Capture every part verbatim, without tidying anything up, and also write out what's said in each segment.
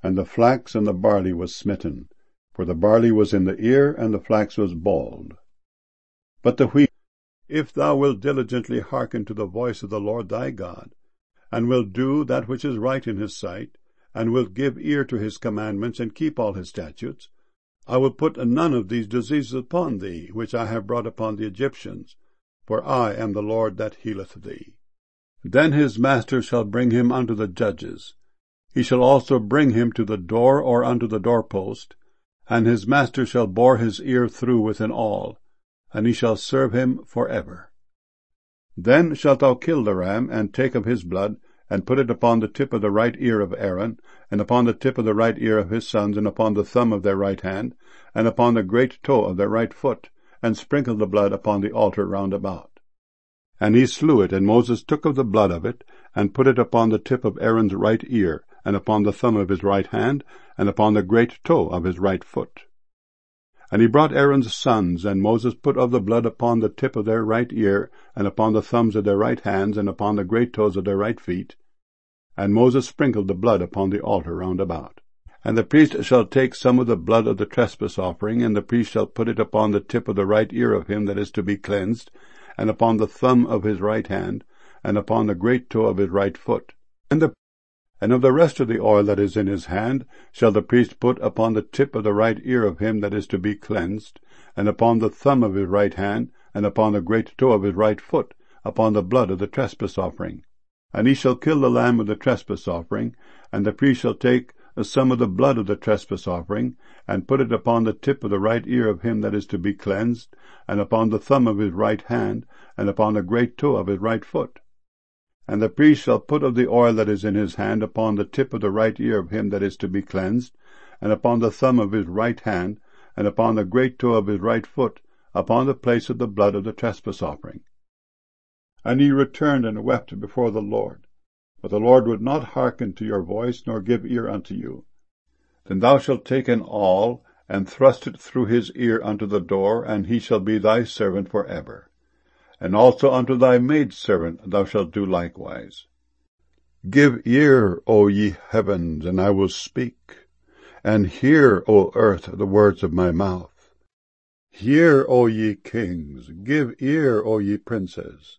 And the flax and the barley was smitten, for the barley was in the ear, and the flax was bald. But the wheat, if thou wilt diligently hearken to the voice of the Lord thy God, and wilt do that which is right in his sight, and wilt give ear to his commandments, and keep all his statutes, I will put none of these diseases upon thee, which I have brought upon the Egyptians, for I am the Lord that healeth thee. Then his master shall bring him unto the judges. He shall also bring him to the door or unto the doorpost, and his master shall bore his ear through with an awl, and he shall serve him for ever. Then shalt thou kill the ram, and take of his blood, and put it upon the tip of the right ear of Aaron, and upon the tip of the right ear of his sons, and upon the thumb of their right hand, and upon the great toe of their right foot, and sprinkle the blood upon the altar round about. And he slew it, and Moses took of the blood of it, and put it upon the tip of Aaron's right ear, and upon the thumb of his right hand, and upon the great toe of his right foot. And he brought Aaron's sons, and Moses put of the blood upon the tip of their right ear, and upon the thumbs of their right hands, and upon the great toes of their right feet. And Moses sprinkled the blood upon the altar round about. And the priest shall take some of the blood of the trespass offering, and the priest shall put it upon the tip of the right ear of him that is to be cleansed, and upon the thumb of his right hand, and upon the great toe of his right foot. And the And of the rest of the oil that is in his hand shall the priest put upon the tip of the right ear of him that is to be cleansed, and upon the thumb of his right hand, and upon the great toe of his right foot, upon the blood of the trespass offering. And he shall kill the lamb of the trespass offering, and the priest shall take some of the blood of the trespass offering, and put it upon the tip of the right ear of him that is to be cleansed, and upon the thumb of his right hand, and upon the great toe of his right foot. And the priest shall put of the oil that is in his hand upon the tip of the right ear of him that is to be cleansed, and upon the thumb of his right hand, and upon the great toe of his right foot, upon the place of the blood of the trespass offering. And he returned and wept before the Lord. But the Lord would not hearken to your voice, nor give ear unto you. Then thou shalt take an awl, and thrust it through his ear unto the door, and he shall be thy servant for ever. And also unto thy maidservant thou shalt do likewise. Give ear, O ye heavens, and I will speak, and hear, O earth, the words of my mouth. Hear, O ye kings, give ear, O ye princes.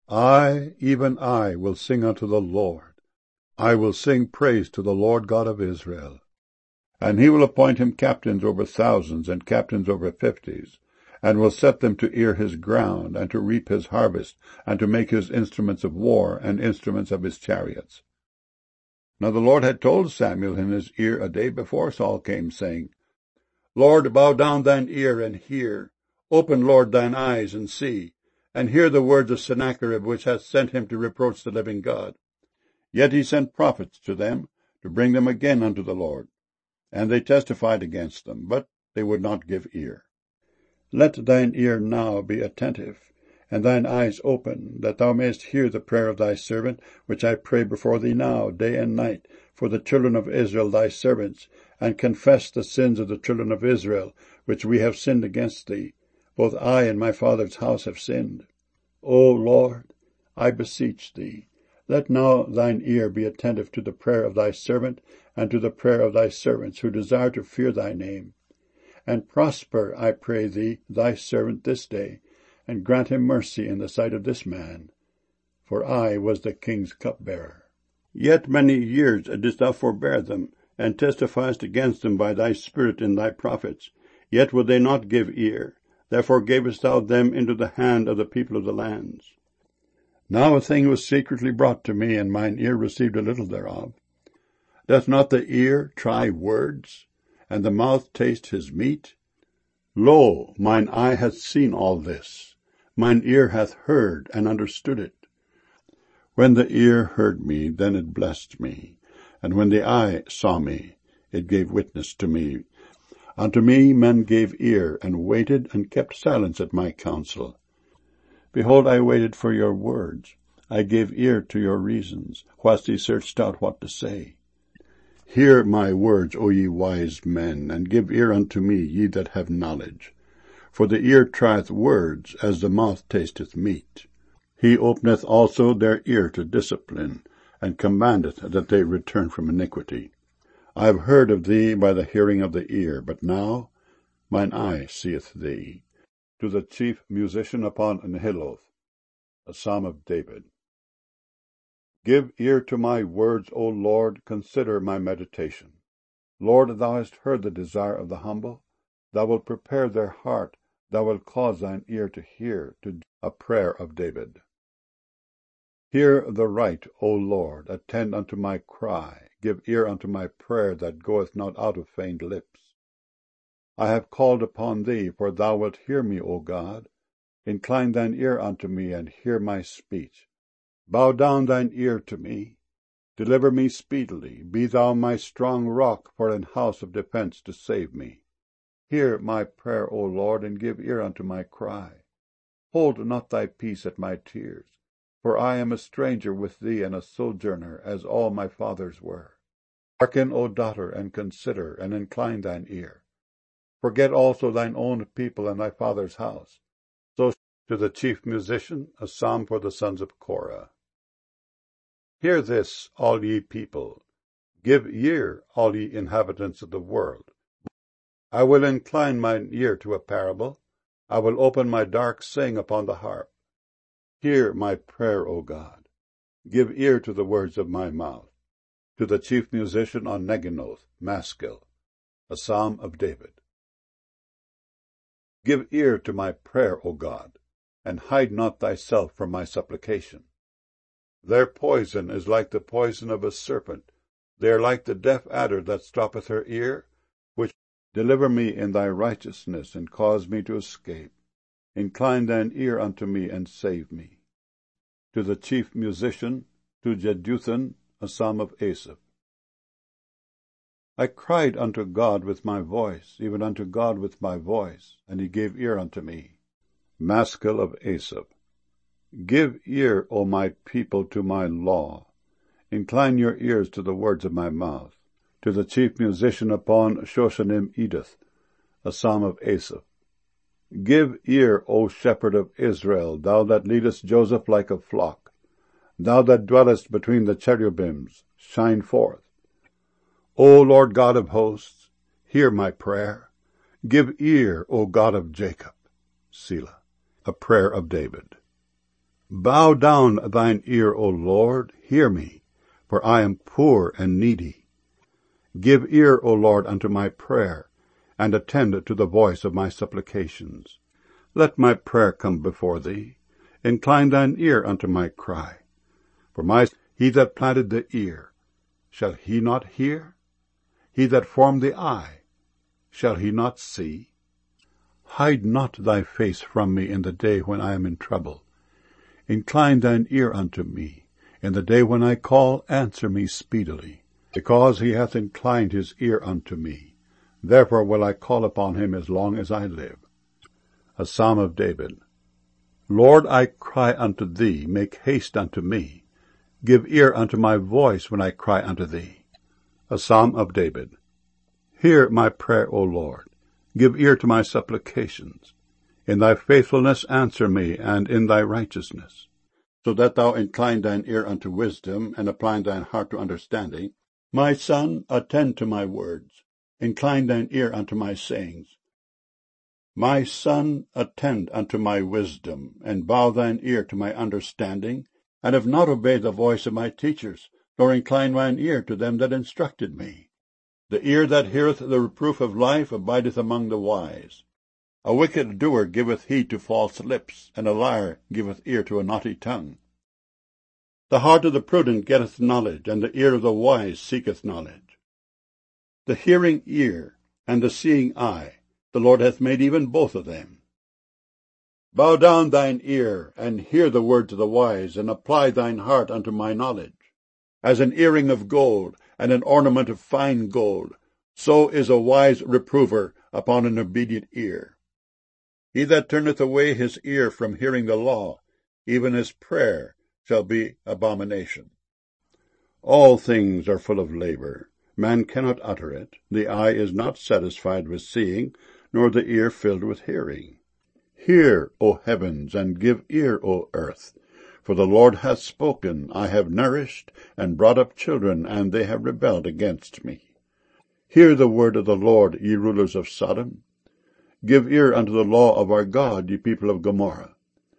I, even I, will sing unto the Lord. I will sing praise to the Lord God of Israel. And he will appoint him captains over thousands, and captains over fifties, and will set them to ear his ground, and to reap his harvest, and to make his instruments of war, and instruments of his chariots. Now the Lord had told Samuel in his ear a day before Saul came, saying, Lord, bow down thine ear, and hear. Open, Lord, thine eyes, and see, and hear the words of Sennacherib, which hath sent him to reproach the living God. Yet he sent prophets to them, to bring them again unto the Lord. And they testified against them, but they would not give ear. Let thine ear now be attentive, and thine eyes open, that thou mayest hear the prayer of thy servant, which I pray before thee now, day and night, for the children of Israel thy servants, and confess the sins of the children of Israel, which we have sinned against thee. Both I and my father's house have sinned. O Lord, I beseech thee, let now thine ear be attentive to the prayer of thy servant, and to the prayer of thy servants, who desire to fear thy name. And prosper, I pray thee, thy servant this day, and grant him mercy in the sight of this man. For I was the king's cupbearer. Yet many years didst thou forbear them, and testifiest against them by thy Spirit in thy prophets. Yet would they not give ear. Therefore gavest thou them into the hand of the people of the lands. Now a thing was secretly brought to me, and mine ear received a little thereof. Doth not the ear try words, and the mouth taste his meat? Lo, mine eye hath seen all this, mine ear hath heard and understood it. When the ear heard me, then it blessed me, and when the eye saw me, it gave witness to me. Unto me men gave ear, and waited, and kept silence at my counsel. Behold, I waited for your words. I gave ear to your reasons, whilst ye searched out what to say. Hear my words, O ye wise men, and give ear unto me, ye that have knowledge. For the ear trieth words, as the mouth tasteth meat. He openeth also their ear to discipline, and commandeth that they return from iniquity. I have heard of thee by the hearing of the ear, but now mine eye seeth thee. To the chief musician upon Nehiloth, a psalm of David. Give ear to my words, O Lord, consider my meditation. Lord, thou hast heard the desire of the humble. Thou wilt prepare their heart. Thou wilt cause thine ear to hear to a prayer of David. Hear the right, O Lord, attend unto my cry. Give ear unto my prayer that goeth not out of feigned lips. I have called upon thee, for thou wilt hear me, O God. Incline thine ear unto me, and hear my speech. Bow down thine ear to me. Deliver me speedily. Be thou my strong rock for an house of defence to save me. Hear my prayer, O Lord, and give ear unto my cry. Hold not thy peace at my tears, for I am a stranger with thee and a sojourner, as all my fathers were. Hearken, O daughter, and consider, and incline thine ear. Forget also thine own people and thy father's house. So to the chief musician, a psalm for the sons of Korah. Hear this, all ye people. Give ear, all ye inhabitants of the world. I will incline mine ear to a parable. I will open my dark saying upon the harp. Hear my prayer, O God. Give ear to the words of my mouth. To the chief musician on Neginoth, Maskil, a psalm of David. Give ear to my prayer, O God, and hide not thyself from my supplication. Their poison is like the poison of a serpent. They are like the deaf adder that stoppeth her ear, which deliver me in thy righteousness, and cause me to escape. Incline thine ear unto me, and save me. To the chief musician, to Jeduthun, a psalm of Asaph. I cried unto God with my voice, even unto God with my voice, and he gave ear unto me. Maskil of Asaph. Give ear, O my people, to my law. Incline your ears to the words of my mouth. To the chief musician upon Shoshanim Edith, a psalm of Asaph. Give ear, O shepherd of Israel, thou that leadest Joseph like a flock. Thou that dwellest between the cherubims, shine forth. O Lord God of hosts, hear my prayer. Give ear, O God of Jacob. Selah. A prayer of David. Bow down thine ear, O Lord, hear me, for I am poor and needy. Give ear, O Lord, unto my prayer, and attend to the voice of my supplications. Let my prayer come before thee. Incline thine ear unto my cry. For my he that planted the ear, shall he not hear? He that formed the eye, shall he not see? Hide not thy face from me in the day when I am in trouble. Incline thine ear unto me. In the day when I call, answer me speedily. Because he hath inclined his ear unto me, therefore will I call upon him as long as I live. A psalm of David. Lord, I cry unto thee, make haste unto me. Give ear unto my voice when I cry unto thee. A psalm of David. Hear my prayer, O Lord. Give ear to my supplications. In thy faithfulness answer me, and in thy righteousness. So that thou incline thine ear unto wisdom, and apply thine heart to understanding. My son, attend to my words. Incline thine ear unto my sayings. My son, attend unto my wisdom, and bow thine ear to my understanding, and have not obeyed the voice of my teachers, nor incline mine ear to them that instructed me. The ear that heareth the reproof of life abideth among the wise. A wicked doer giveth heed to false lips, and a liar giveth ear to a naughty tongue. The heart of the prudent getteth knowledge, and the ear of the wise seeketh knowledge. The hearing ear and the seeing eye, the Lord hath made even both of them. Bow down thine ear, and hear the words of the wise, and apply thine heart unto my knowledge. As an earring of gold, and an ornament of fine gold, so is a wise reprover upon an obedient ear. He that turneth away his ear from hearing the law, even his prayer shall be abomination. All things are full of labor. Man cannot utter it. The eye is not satisfied with seeing, nor the ear filled with hearing. Hear, O heavens, and give ear, O earth. For the Lord hath spoken. I have nourished and brought up children, and they have rebelled against me. Hear the word of the Lord, ye rulers of Sodom. Give ear unto the law of our God, ye people of Gomorrah.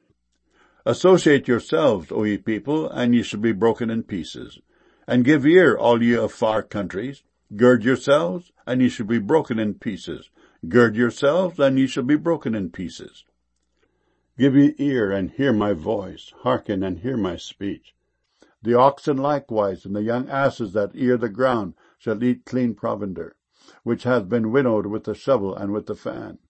Associate yourselves, O ye people, and ye shall be broken in pieces. And give ear, all ye of far countries. Gird yourselves, and ye shall be broken in pieces. Gird yourselves, and ye shall be broken in pieces. Give ye ear, and hear my voice. Hearken, and hear my speech. The oxen likewise, and the young asses that ear the ground, shall eat clean provender, which hath been winnowed with the shovel and with the fan.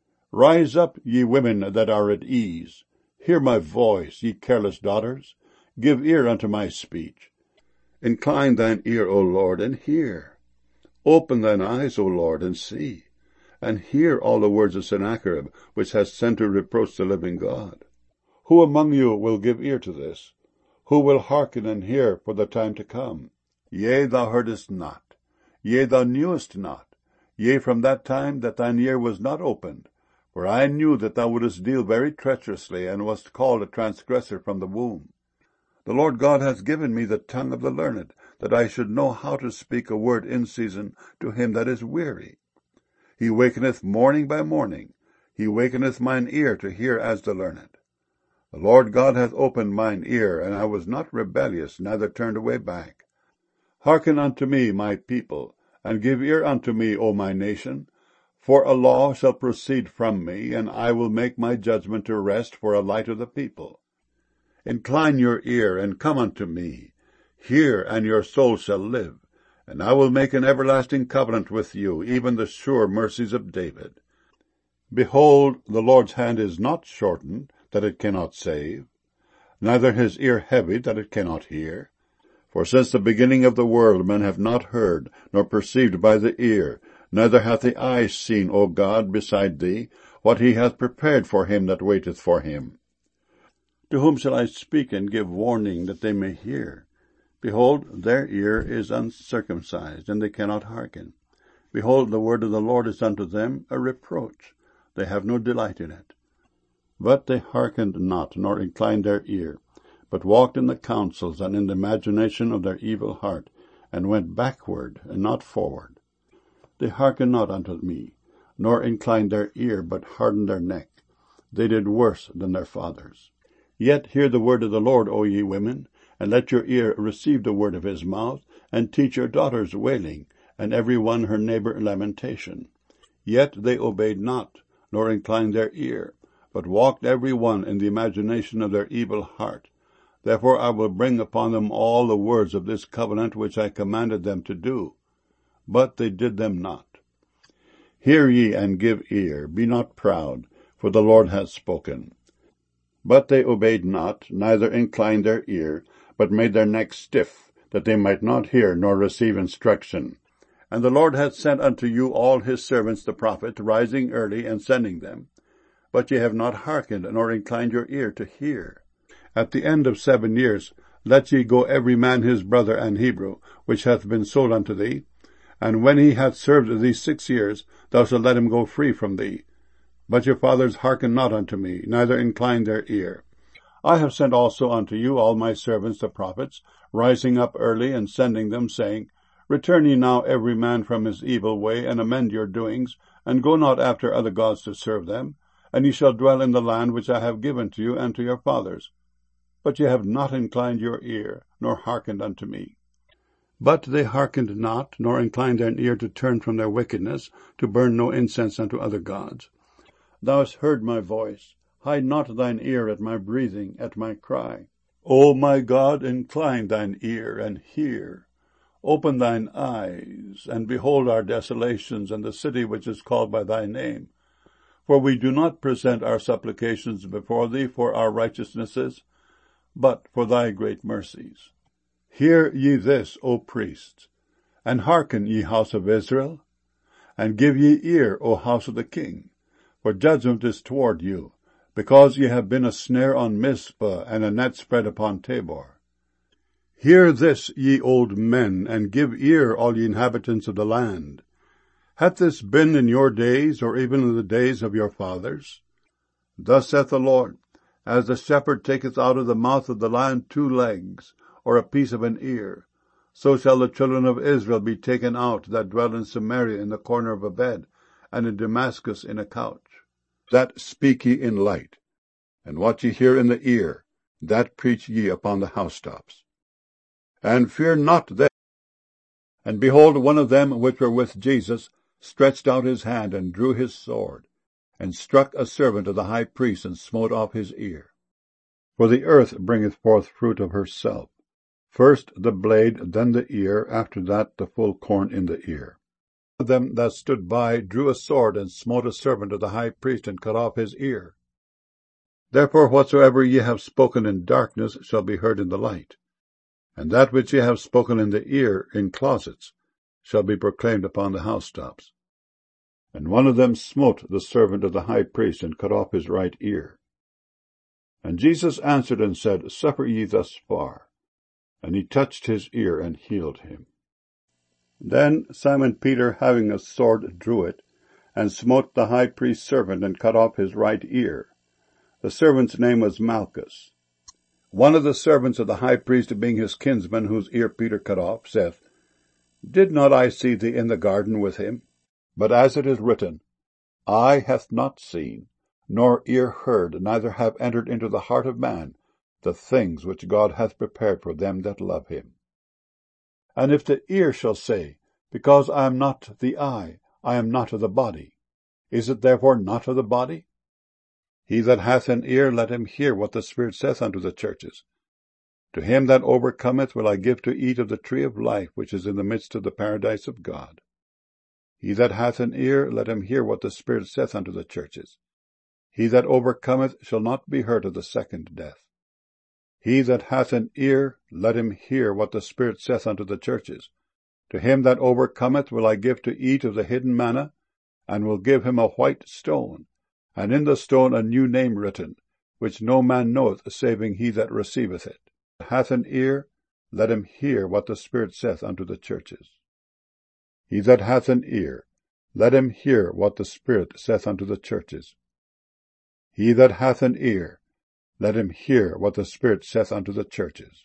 Rise up, ye women that are at ease. Hear my voice, ye careless daughters. Give ear unto my speech. Incline thine ear, O Lord, and hear. Open thine eyes, O Lord, and see. And hear all the words of Sennacherib, which hath sent to reproach the living God. Who among you will give ear to this? Who will hearken and hear for the time to come? Yea, thou heardest not. Yea, thou knewest not. Yea, from that time that thine ear was not opened. For I knew that thou wouldest deal very treacherously, and wast called a transgressor from the womb. The Lord God hath given me the tongue of the learned, that I should know how to speak a word in season to him that is weary. He wakeneth morning by morning. He wakeneth mine ear to hear as the learned. The Lord God hath opened mine ear, and I was not rebellious, neither turned away back. Hearken unto me, my people, and give ear unto me, O my nation. For a law shall proceed from me, and I will make my judgment to rest for a light of the people. Incline your ear, and come unto me. Hear, and your soul shall live. And I will make an everlasting covenant with you, even the sure mercies of David. Behold, the Lord's hand is not shortened, that it cannot save, neither his ear heavy, that it cannot hear. For since the beginning of the world men have not heard, nor perceived by the ear, neither hath the eye seen, O God, beside thee, what he hath prepared for him that waiteth for him. To whom shall I speak and give warning, that they may hear? Behold, their ear is uncircumcised, and they cannot hearken. Behold, the word of the Lord is unto them a reproach. They have no delight in it. But they hearkened not, nor inclined their ear, but walked in the counsels and in the imagination of their evil heart, and went backward and not forward. They hearkened not unto me, nor inclined their ear, but hardened their neck. They did worse than their fathers. Yet hear the word of the Lord, O ye women, and let your ear receive the word of his mouth, and teach your daughters wailing, and every one her neighbor lamentation. Yet they obeyed not, nor inclined their ear, but walked every one in the imagination of their evil heart. Therefore I will bring upon them all the words of this covenant which I commanded them to do. But they did them not. Hear ye and give ear, be not proud, for the Lord hath spoken. But they obeyed not, neither inclined their ear, but made their necks stiff, that they might not hear nor receive instruction. And the Lord hath sent unto you all his servants the prophets, rising early and sending them. But ye have not hearkened, nor inclined your ear to hear. At the end of seven years let ye go every man his brother and Hebrew, which hath been sold unto thee. And when he hath served thee six years, thou shalt let him go free from thee. But your fathers hearkened not unto me, neither inclined their ear. I have sent also unto you all my servants the prophets, rising up early and sending them, saying, Return ye now every man from his evil way, and amend your doings, and go not after other gods to serve them, and ye shall dwell in the land which I have given to you and to your fathers. But ye have not inclined your ear, nor hearkened unto me. But they hearkened not, nor inclined their ear to turn from their wickedness, to burn no incense unto other gods. Thou hast heard my voice. Hide not thine ear at my breathing, at my cry. O my God, incline thine ear, and hear. Open thine eyes, and behold our desolations, and the city which is called by thy name. For we do not present our supplications before thee for our righteousnesses, but for thy great mercies. Hear ye this, O priests, and hearken, ye house of Israel, and give ye ear, O house of the king, for judgment is toward you, because ye have been a snare on Mizpah, and a net spread upon Tabor. Hear this, ye old men, and give ear, all ye inhabitants of the land. Hath this been in your days, or even in the days of your fathers? Thus saith the Lord, as the shepherd taketh out of the mouth of the lion two legs, or a piece of an ear, so shall the children of Israel be taken out that dwell in Samaria in the corner of a bed, and in Damascus in a couch. That speak ye in light, and what ye hear in the ear, that preach ye upon the housetops. And fear not them. And behold, one of them which were with Jesus stretched out his hand, and drew his sword, and struck a servant of the high priest, and smote off his ear. For the earth bringeth forth fruit of herself, first the blade, then the ear, after that the full corn in the ear. One of them that stood by drew a sword, and smote a servant of the high priest, and cut off his ear. Therefore whatsoever ye have spoken in darkness shall be heard in the light, and that which ye have spoken in the ear in closets shall be proclaimed upon the housetops. And one of them smote the servant of the high priest, and cut off his right ear. And Jesus answered and said, Suffer ye thus far. And he touched his ear, and healed him. Then Simon Peter, having a sword, drew it, and smote the high priest's servant, and cut off his right ear. The servant's name was Malchus. One of the servants of the high priest, being his kinsman, whose ear Peter cut off, saith, Did not I see thee in the garden with him? But as it is written, Eye hath not seen, nor ear heard, neither have entered into the heart of man the things which God hath prepared for them that love him. And if the ear shall say, Because I am not the eye, I am not of the body, is it therefore not of the body? He that hath an ear, let him hear what the Spirit saith unto the churches. To him that overcometh will I give to eat of the tree of life, which is in the midst of the paradise of God. He that hath an ear, let him hear what the Spirit saith unto the churches. He that overcometh shall not be hurt of the second death. He that hath an ear, let him hear what the Spirit saith unto the churches. To him that overcometh will I give to eat of the hidden manna, and will give him a white stone, and in the stone a new name written, which no man knoweth, saving he that receiveth it. Hath an ear, let him hear what the Spirit saith unto the churches. He that hath an ear, let him hear what the Spirit saith unto the churches. He that hath an ear, let him hear what the Spirit saith unto the churches.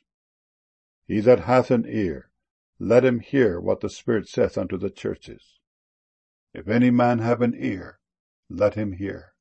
He that hath an ear, let him hear what the Spirit saith unto the churches. If any man have an ear, let him hear.